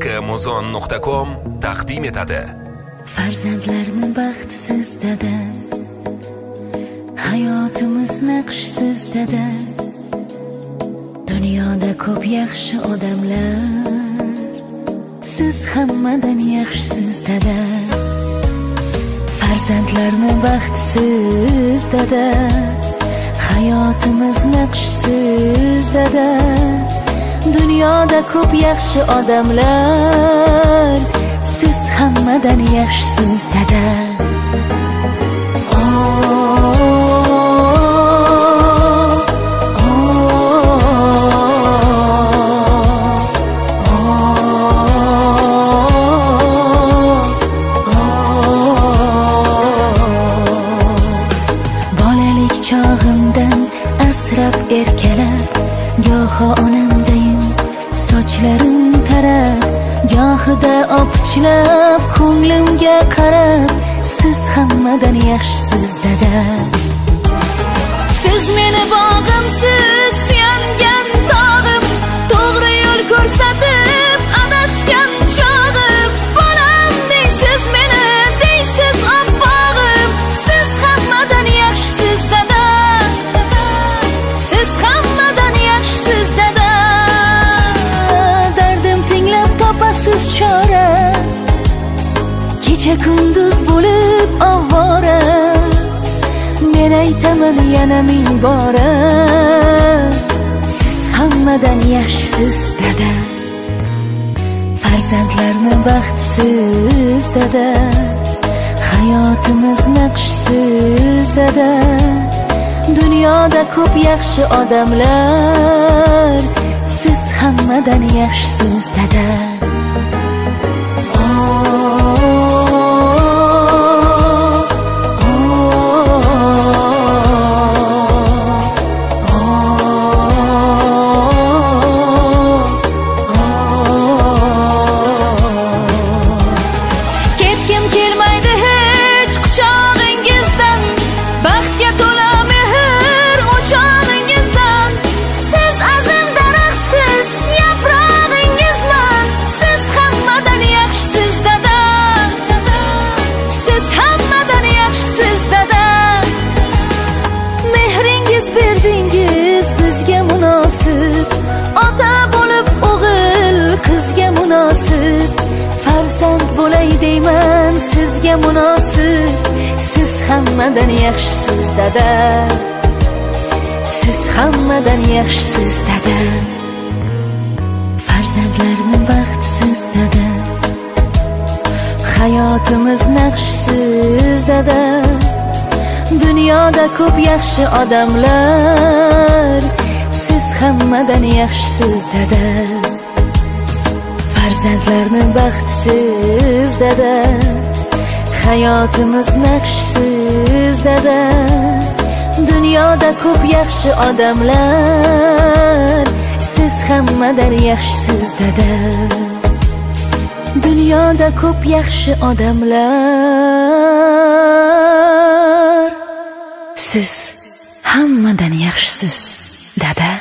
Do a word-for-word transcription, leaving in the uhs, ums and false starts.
muzon nuqta com taqdim etadi. Farzandlarni baxtsiz dada, hayotimiz naqshsiz dada. Dunyoda ko'p yaxshi odamlar, siz hammadan yaxshisiz dada. Farzandlarni baxtsiz dada, hayotimiz naqshsiz dada. Dunyoda ko'p yaxshi odamlar, siz hammadan yaxshisiz dada. Bolalik chog'imdan asrab erkalab, goho onamdayin sochlarim tarab, gohida opichlab ko'nglimga qarab, siz hammadan yaxshisiz dada. Siz meni bog'imsiz, suyangan tog'im, to'g'ri yo'l ko'rsatib adashgan chog'im. Bolam deysiz meni, deysiz oppog'im, siz hammadan yaxshisiz dada. Siz hammadan yaxshisiz dada. Dardim tinglab topasiz chora, kecha kunduz bo'lib ovora. Men aytaman yana ming bora, siz hammadan yaxshisiz dada. Farzandlarni baxtsiz dada, hayotimiz naqshsiz dada. Dunyoda ko'p yaxshi odamlar, siz hammadan yaxshisiz dada. Ketgim kelmaydi hech quchog'ingizdan, baxtga to'la mehr o'chog'ingizdan. Siz azim daraxtsiz, yaprog'ingizman, siz hammadan yaxshisiz dada. Siz hammadan yaxshisiz dada. Mehringiz berdingiz bizga munosib, ota bo'lib o'g'il qizga munosib. Farzand bo'lay deyman sizga munosib, siz hammadan yaxshisiz dada. Siz hammadan yaxshisiz dada. Farzandlarni baxtsiz dada, hayotimiz naqshsiz dada. Dunyoda ko'p yaxshi odamlar, siz hammadan yaxshisiz dada. Farzandlarni baxtsiz dada, hayotimiz naqshsiz dada. Dunyoda ko'p yaxshi odamlar, siz hammadan yaxshisiz dada. Dunyoda ko'p yaxshi odamlar, siz hammadan yaxshisiz dada.